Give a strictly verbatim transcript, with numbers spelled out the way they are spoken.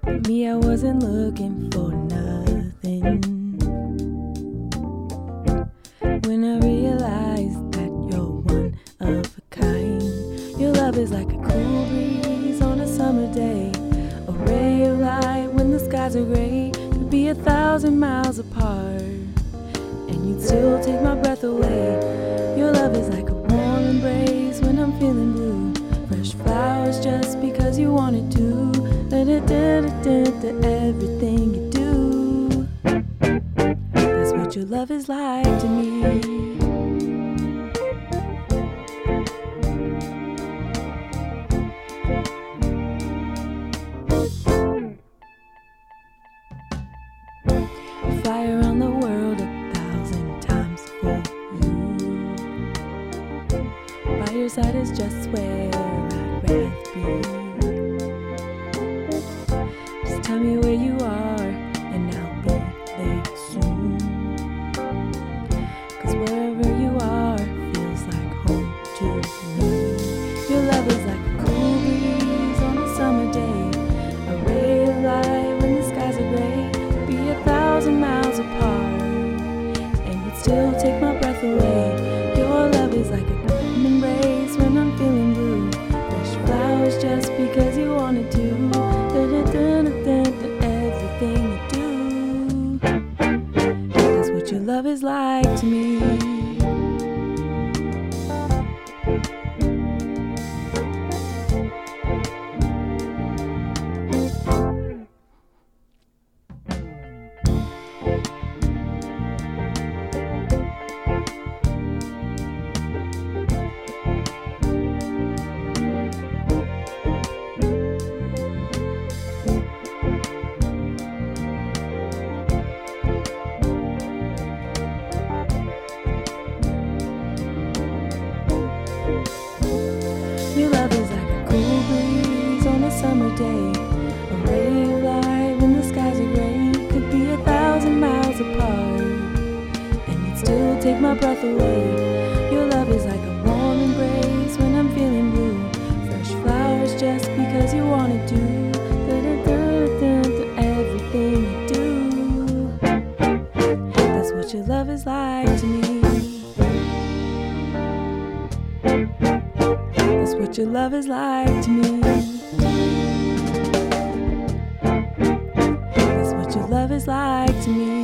Me, I wasn't looking for nothing. When I realized that you're one of a kind, your love is like a cool breeze on a summer day, a ray of light when the skies are gray. Could be a thousand miles apart, and you'd still take my breath away. Your love is like a warm embrace when I'm feeling blue. Fresh flowers just because you wanted to. Da-da-da-da-da, everything you do. That's what your love is like to me. Fly around the world a thousand times for you. By your side is just where I'd rather be. Just tell me where you are and I'll be there soon. 'Cause wherever you are feels like home to me. Your love is like a cool breeze on a summer day, a ray of light when the skies are gray. Be a thousand miles apart, and you'd still take my breath away. Your love is like a warm embrace when I'm feeling blue. Fresh flowers just because you wanted to. Da-da-da-da-da, everything you do. That's what your love is like to me. Your love is like a cool breeze on a summer day, a ray of light when the skies are gray. Could be a thousand miles apart, and you'd still take my breath away. Your love is like a warm embrace when I'm feeling blue. Fresh flowers just because you wanted to. Da-da-da-da-da, everything you do. That's what your love is like to me. That's what your love is like to me. That's what your love is like to me.